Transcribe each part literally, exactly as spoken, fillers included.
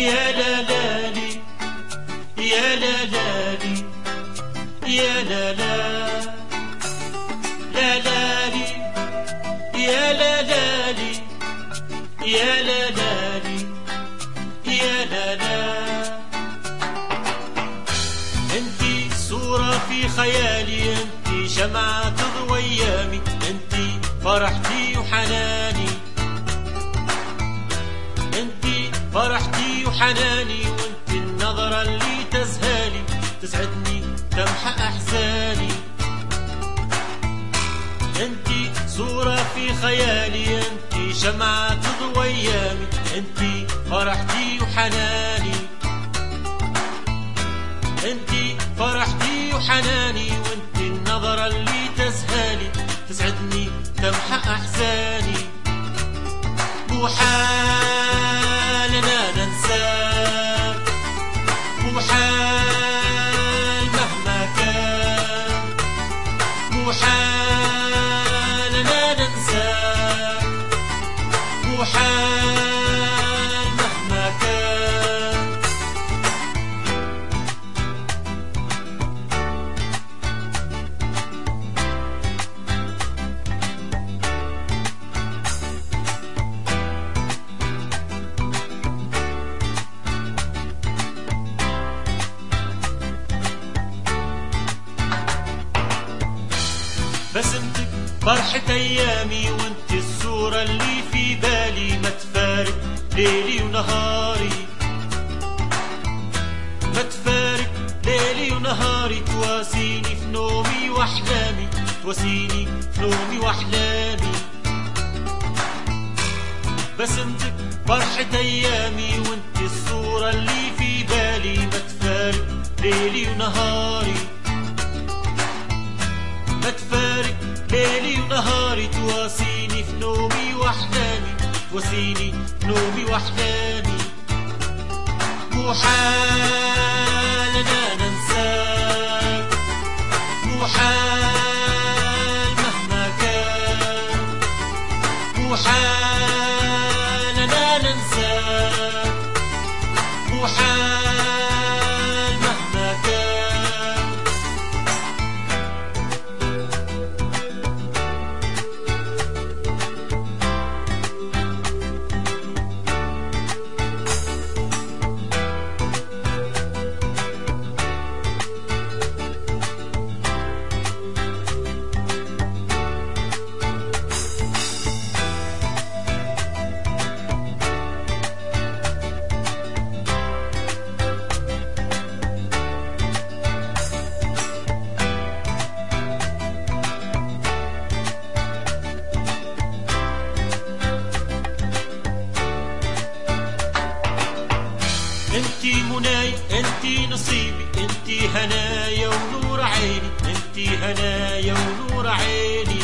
يا لا لا لي يا لا لا لي يا لا لا لا لا لي يا لا لا لي يا لا لا لي يا لا لا. انتي صورة في خيالي، انتي شمعة تضوي ايامي، انتي فرحتي وحناني، انتي فرحتي وحناني، وانتي النظرة اللي تزهالي تسعدني تمحى احزاني. انتي صورة في خيالي، انتي شمعة تضوي ايامي، انتي فرحتي وحناني، انتي فرحتي وحناني، وانتي النظرة اللي تزهالي تسعدني تمحى احزاني. مو حال انا ننساك، مو حال مهما كان، مو حال انا ننساك، مو حال مهما كان. بسمتك فرحة ايامي، وانت الصورة اللي في بالي، ما تفارق ليلي ونهاري، ما تفارق ليلي ونهاري، تواسيني في نومي واحلامي، تواسيني في نومي واحلامي. بسمتك فرحة ايامي، وانت الصورة اللي في بالي، ما تفارق ليلي ونهاري، ما تفارق ليلي ونهاري، تواسيني في نومي واحلامي، تواسيني في نومي واحلامي. مو حال انا ننساك، مو حال مهما كان، مو حال انا ننساك، مو حال مهما كان. انتي مناي، انتي نصيبي، انتي هنايا ونور عيني، انتي هنايا ونور عيني.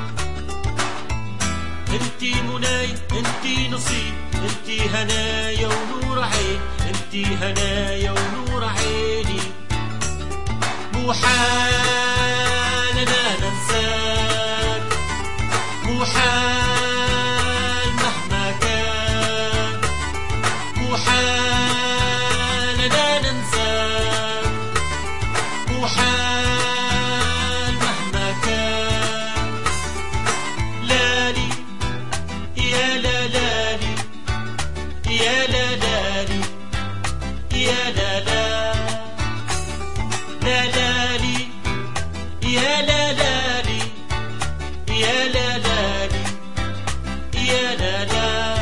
انتي مناي، انتي نصيبي، انتي هنايا ونور عيني، انتي هنايا ونور عيني. مو حال انا ننساك، مو حال مهما كان، مو حال انا ننساك، مو حال مهما كان. لالي يا لا لالي يا لا لالي يا لا لا لا لالي يا لا لالي يا لا لالي يا لا لا.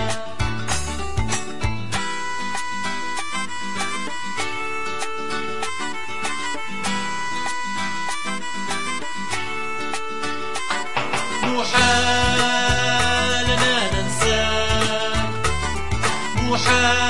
مو حال انا ننساك، مو حال